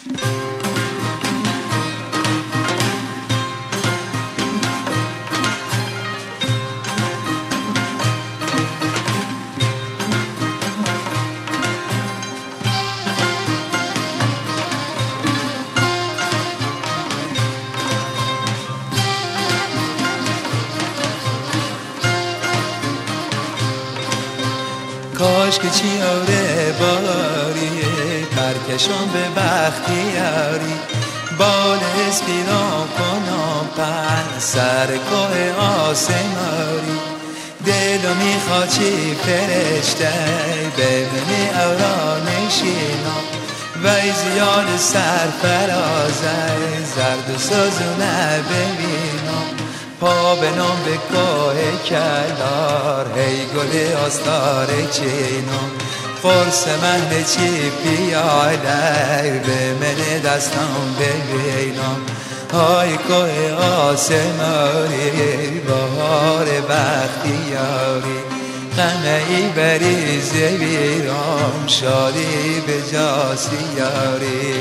کاش که چیاره باریه پرکشان به بختیاری بال اسپیران کنم پن سر کوه آسماری دلو میخواد چی فرشته ببینی اورا نشینم وی زیاد سرفرازه زرد و سازونه ببینم پا بنام به کوه کلار هی گل آستار چینم قرص مهل چی پیاله به من دستم ببینم های کوه آسماری بهار بختیاری غمه ای بریز ویرام شادی به جاسیاری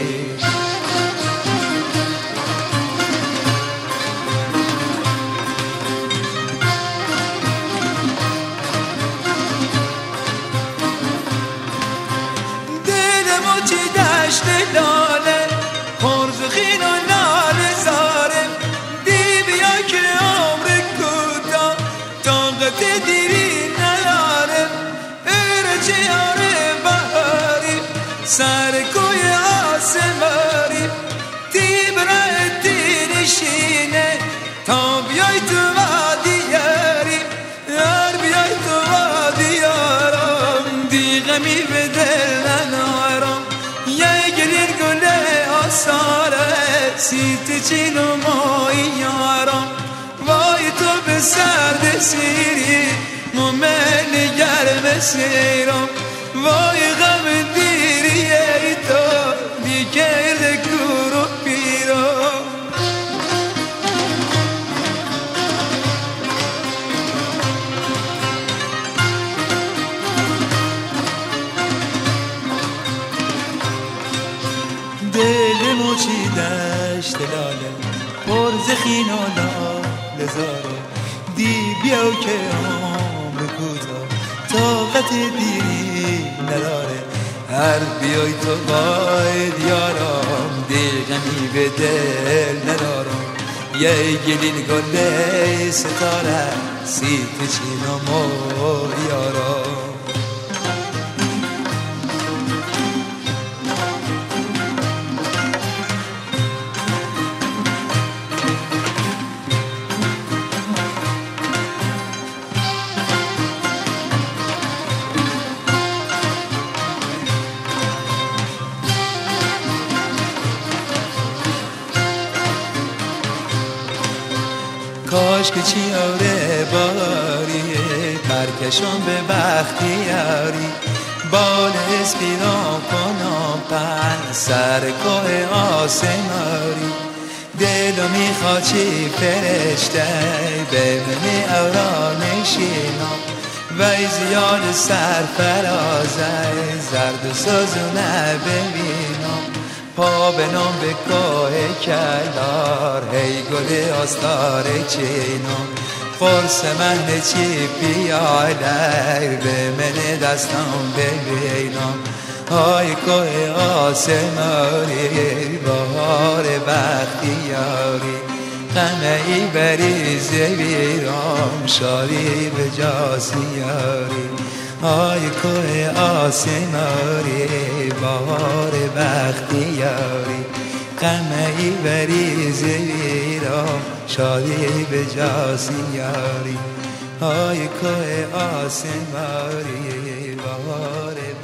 دشت لاله پرزخین و لاله زاره دی بیا که عمر کوتا طاقت دیری نداره ارچه یاره بهاری سر کوی آسماری دی برای دی نشینه تا بیای تو وادیاری یار بیای تو وادیارم دی غمی به دل ننارم سیت چین و مایی یارم وای تو به سرد سیری ممل گرم سیرم وای غم دیری ای تو بیکرد کور و پیرم دل موچی دشت لاله پرزخین و لاله زاره دی بیاو که عمر کوتا طاقت دیری نداره هر بیای تو باید یارم دی غمی به دل ندارم یه گلین گله ستاره سیت چین و مو یارم کاش که چیاره باریه پرکشان به بختیاری بال اسپیران کنم پن سر کوه آسماری دلو میخواد چی فرشته ببینی اورا نشینم وی زیاد سرفرازه زرد و سازونه ببینم پا بنام به کوه کلار هی گل آستار چینم قرص مهل چی پیاله به من دستم ببینم های کوه آسماری بهار بختیاری غمه ای بریز ویرام شادی به جاسیاری های کوه آسماری بهار بختیاری غمه ای بریز ویرام شادی به جاسیاری های کوه آسماری بهار